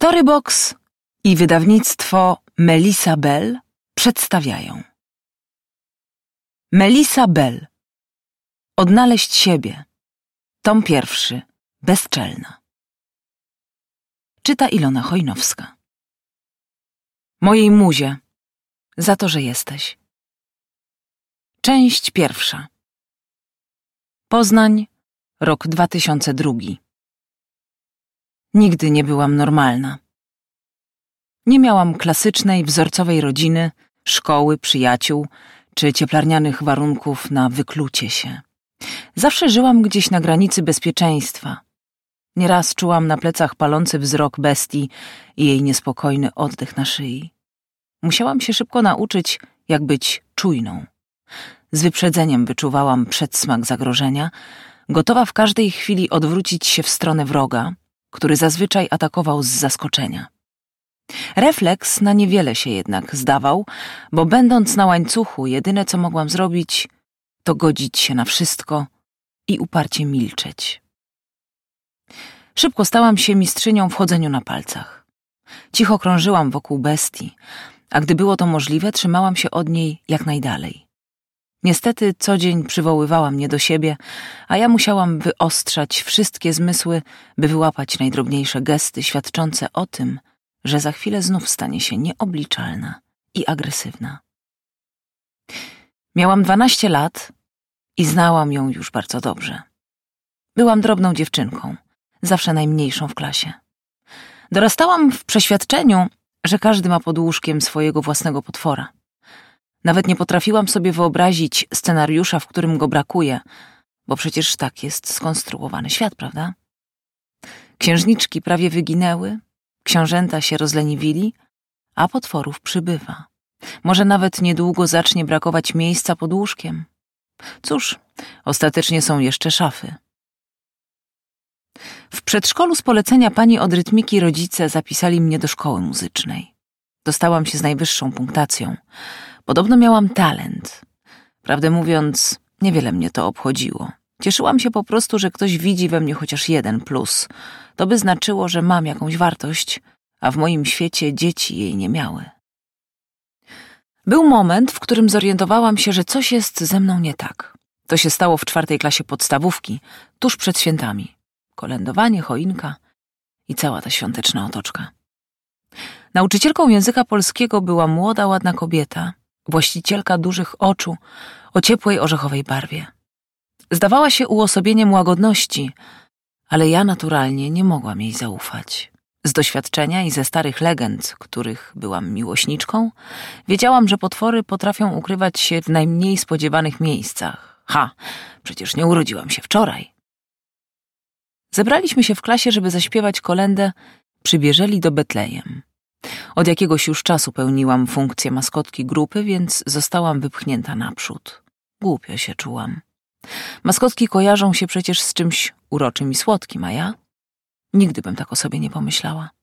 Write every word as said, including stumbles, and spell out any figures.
Storybox i wydawnictwo Melissa Bell przedstawiają Melissa Bell. Odnaleźć siebie. Tom pierwszy. Bezczelna. Czyta Ilona Chojnowska. Mojej muzie. Za to, że jesteś. Część pierwsza. Poznań, rok dwa tysiące drugi. Nigdy nie byłam normalna. Nie miałam klasycznej, wzorcowej rodziny, szkoły, przyjaciół czy cieplarnianych warunków na wyklucie się. Zawsze żyłam gdzieś na granicy bezpieczeństwa. Nieraz czułam na plecach palący wzrok bestii i jej niespokojny oddech na szyi. Musiałam się szybko nauczyć, jak być czujną. Z wyprzedzeniem wyczuwałam przedsmak zagrożenia, gotowa w każdej chwili odwrócić się w stronę wroga, który zazwyczaj atakował z zaskoczenia. Refleks na niewiele się jednak zdawał, bo będąc na łańcuchu, jedyne co mogłam zrobić, to godzić się na wszystko i uparcie milczeć. Szybko stałam się mistrzynią w chodzeniu na palcach. Cicho krążyłam wokół bestii, a gdy było to możliwe, trzymałam się od niej jak najdalej. Niestety co dzień przywoływała mnie do siebie, a ja musiałam wyostrzać wszystkie zmysły, by wyłapać najdrobniejsze gesty świadczące o tym, że za chwilę znów stanie się nieobliczalna i agresywna. Miałam dwanaście lat i znałam ją już bardzo dobrze. Byłam drobną dziewczynką, zawsze najmniejszą w klasie. Dorastałam w przeświadczeniu, że każdy ma pod łóżkiem swojego własnego potwora. Nawet nie potrafiłam sobie wyobrazić scenariusza, w którym go brakuje, bo przecież tak jest skonstruowany świat, prawda? Księżniczki prawie wyginęły, książęta się rozleniwili, a potworów przybywa. Może nawet niedługo zacznie brakować miejsca pod łóżkiem. Cóż, ostatecznie są jeszcze szafy. W przedszkolu z polecenia pani od rytmiki rodzice zapisali mnie do szkoły muzycznej. Dostałam się z najwyższą punktacją. Podobno miałam talent. Prawdę mówiąc, niewiele mnie to obchodziło. Cieszyłam się po prostu, że ktoś widzi we mnie chociaż jeden plus. To by znaczyło, że mam jakąś wartość, a w moim świecie dzieci jej nie miały. Był moment, w którym zorientowałam się, że coś jest ze mną nie tak. To się stało w czwartej klasie podstawówki, tuż przed świętami. Kolędowanie, choinka i cała ta świąteczna otoczka. Nauczycielką języka polskiego była młoda, ładna kobieta, właścicielka dużych oczu o ciepłej orzechowej barwie. Zdawała się uosobieniem łagodności, ale ja naturalnie nie mogłam jej zaufać. Z doświadczenia i ze starych legend, których byłam miłośniczką, wiedziałam, że potwory potrafią ukrywać się w najmniej spodziewanych miejscach. Ha, przecież nie urodziłam się wczoraj. Zebraliśmy się w klasie, żeby zaśpiewać kolędę Przybieżeli do Betlejem. Od jakiegoś już czasu pełniłam funkcję maskotki grupy, więc zostałam wypchnięta naprzód. Głupio się czułam. Maskotki kojarzą się przecież z czymś uroczym i słodkim, a ja? Nigdy bym tak o sobie nie pomyślała.